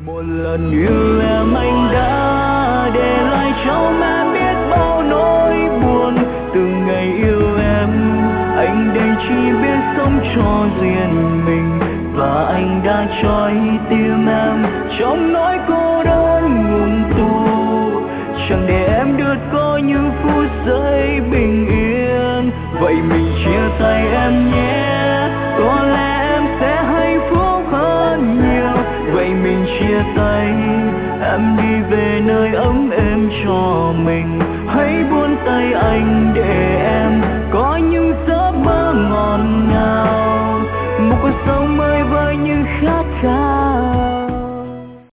Một lần yêu em anh đã để lại cho em biết bao nỗi buồn. Từng ngày yêu em anh đây chỉ biết sống cho riêng mình, và anh đã trói tim em trong nỗi cô đơn ngùng tù. Chẳng để em được có những phút giây bình yên. Vậy mình chia tay em nhé, có lẽ em sẽ hạnh phúc hơn nhiều. Vậy mình chia tay, em đi về nơi ấm êm cho mình. Hãy buông tay anh